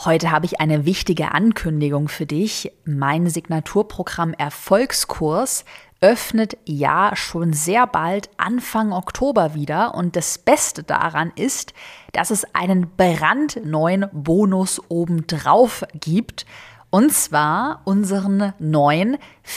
Heute habe ich eine wichtige Ankündigung für dich. Mein Signaturprogramm Erfolgskurs öffnet ja schon sehr bald Anfang Oktober wieder. Und das Beste daran ist, dass es einen brandneuen Bonus obendrauf gibt. Und zwar unseren neuen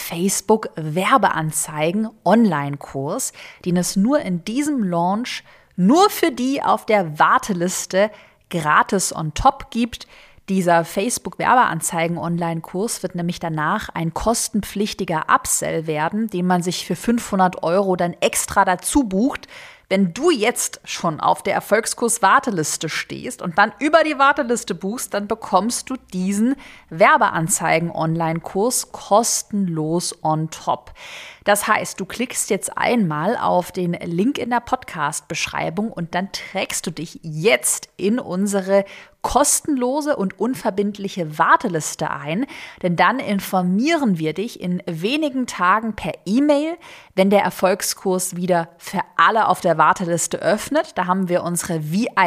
Facebook-Werbeanzeigen-Online-Kurs, den es nur in diesem Launch nur für die auf der Warteliste gratis on top gibt. Dieser Facebook-Werbeanzeigen-Online-Kurs wird nämlich danach ein kostenpflichtiger Upsell werden, den man sich für 500 € dann extra dazu bucht. Wenn du jetzt schon auf der Erfolgskurs-Warteliste stehst und dann über die Warteliste buchst, dann bekommst du diesen Werbeanzeigen-Online-Kurs kostenlos on top. Das heißt, du klickst jetzt einmal auf den Link in der Podcast-Beschreibung und dann trägst du dich jetzt in unsere kostenlose und unverbindliche Warteliste ein, denn dann informieren wir dich in wenigen Tagen per E-Mail, wenn der Erfolgskurs wieder für alle auf der Warteliste öffnet. Da haben wir unsere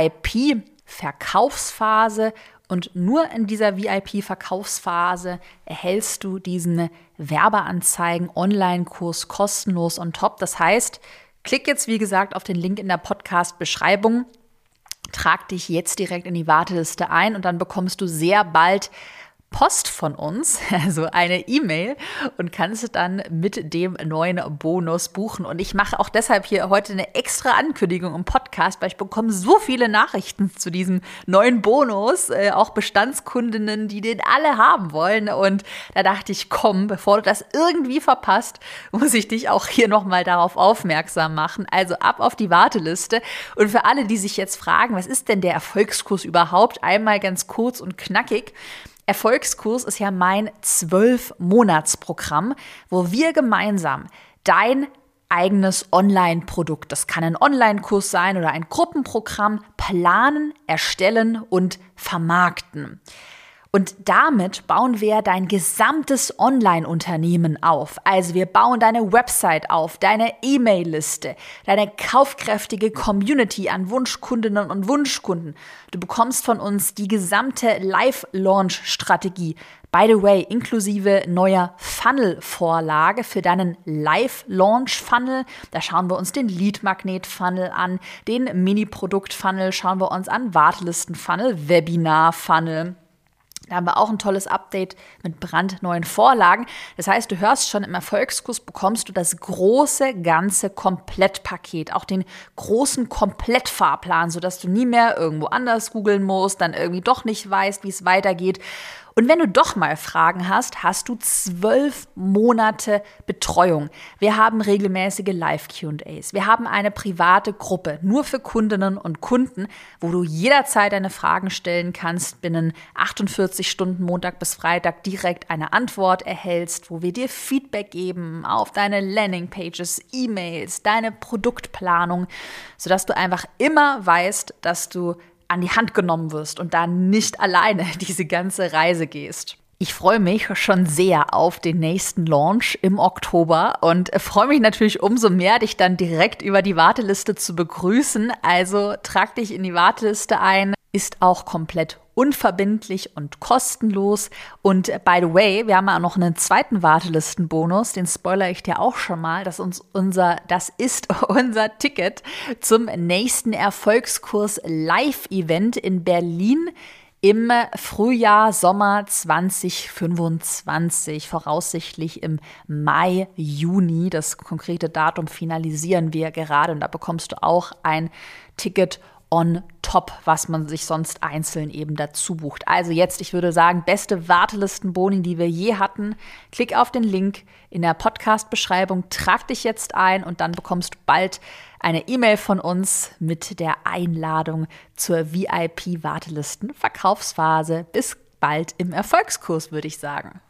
VIP-Verkaufsphase und nur in dieser VIP-Verkaufsphase erhältst du diesen Werbeanzeigen-Online-Kurs kostenlos on top. Das heißt, klick jetzt wie gesagt auf den Link in der Podcast-Beschreibung. Trag dich jetzt direkt in die Warteliste ein und dann bekommst du sehr bald Post von uns, also eine E-Mail, und kannst dann mit dem neuen Bonus buchen. Und ich mache auch deshalb hier heute eine extra Ankündigung im Podcast, weil ich bekomme so viele Nachrichten zu diesem neuen Bonus, auch Bestandskundinnen, die den alle haben wollen. Und da dachte ich, komm, bevor du das irgendwie verpasst, muss ich dich auch hier nochmal darauf aufmerksam machen. Also ab auf die Warteliste. Und für alle, die sich jetzt fragen, was ist denn der Erfolgskurs überhaupt? Einmal ganz kurz und knackig. Erfolgskurs ist ja mein 12-Monats-Programm, wo wir gemeinsam dein eigenes Online-Produkt, das kann ein Online-Kurs sein oder ein Gruppenprogramm, planen, erstellen und vermarkten. Und damit bauen wir dein gesamtes Online-Unternehmen auf. Also wir bauen deine Website auf, deine E-Mail-Liste, deine kaufkräftige Community an Wunschkundinnen und Wunschkunden. Du bekommst von uns die gesamte Live-Launch-Strategie. By the way, inklusive neuer Funnel-Vorlage für deinen Live-Launch-Funnel. Da schauen wir uns den Lead-Magnet-Funnel an, den Mini-Produkt-Funnel schauen wir uns an, Wartelisten-Funnel, Webinar-Funnel. Da haben wir auch ein tolles Update mit brandneuen Vorlagen. Das heißt, du hörst schon, im Erfolgskurs bekommst du das große, ganze Komplettpaket, auch den großen Komplettfahrplan, sodass du nie mehr irgendwo anders googeln musst, dann irgendwie doch nicht weißt, wie es weitergeht. Und wenn du doch mal Fragen hast, hast du 12 Monate Betreuung. Wir haben regelmäßige Live-Q&As. Wir haben eine private Gruppe, nur für Kundinnen und Kunden, wo du jederzeit deine Fragen stellen kannst, binnen 48 Stunden Montag bis Freitag direkt eine Antwort erhältst, wo wir dir Feedback geben auf deine Landingpages, E-Mails, deine Produktplanung, sodass du einfach immer weißt, dass du an die Hand genommen wirst und da nicht alleine diese ganze Reise gehst. Ich freue mich schon sehr auf den nächsten Launch im Oktober und freue mich natürlich umso mehr, dich dann direkt über die Warteliste zu begrüßen. Also trag dich in die Warteliste ein, ist auch komplett unverbindlich und kostenlos. Und by the way, wir haben ja noch einen zweiten Wartelistenbonus, den spoilere ich dir auch schon mal. Das ist unser Ticket zum nächsten Erfolgskurs Live-Event in Berlin im Frühjahr, Sommer 2025, voraussichtlich im Mai, Juni. Das konkrete Datum finalisieren wir gerade und da bekommst du auch ein Ticket on top, was man sich sonst einzeln eben dazu bucht. Also jetzt, ich würde sagen, beste Wartelistenboni, die wir je hatten. Klick auf den Link in der Podcast-Beschreibung, trag dich jetzt ein und dann bekommst du bald eine E-Mail von uns mit der Einladung zur VIP-Wartelisten-Verkaufsphase. Bis bald im Erfolgskurs, würde ich sagen.